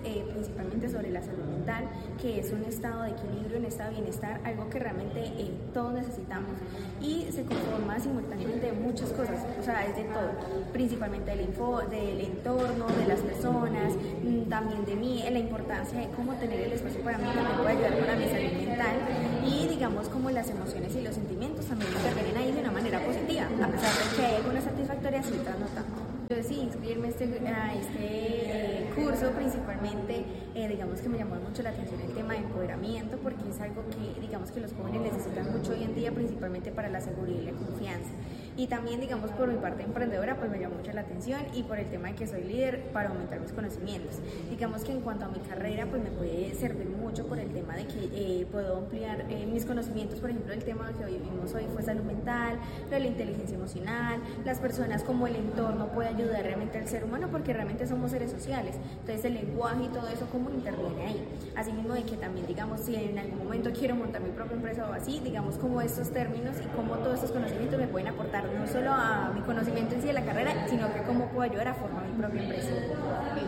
principalmente sobre la salud mental, que es un estado de equilibrio, un estado de bienestar, algo que realmente todos necesitamos, y se conforma simultáneamente de muchas cosas, o sea, es de todo, principalmente del entorno, de las personas, también de mí, la importancia de cómo tener el espacio para mí también puede ayudar para mi salud mental, y digamos como las emociones y los sentimientos también intervienen ahí de una manera positiva, a pesar de que hay algunas satisfactorias y otras no tanto. Yo decidí inscribirme a este curso principalmente, digamos que me llamó mucho la atención el tema de empoderamiento, porque es algo que digamos que los jóvenes necesitan mucho hoy en día, principalmente para la seguridad y la confianza. Y también, digamos, por mi parte emprendedora, pues me llamó mucho la atención, y por el tema de que soy líder, para aumentar mis conocimientos. Digamos que en cuanto a mi carrera, pues me puede servir mucho por el tema de que puedo ampliar mis conocimientos. Por ejemplo, el tema que hoy vimos hoy fue salud mental, la inteligencia emocional, las personas, como el entorno puede ayudar realmente al ser humano, porque realmente somos seres sociales. Entonces el lenguaje y todo eso, cómo interviene ahí. Asimismo de que también, digamos, si en algún momento quiero montar mi propia empresa o así, digamos, como estos términos y cómo todos estos conocimientos me pueden aportar no solo a mi conocimiento en sí de la carrera, sino que cómo puedo ayudar a formar mi propia empresa.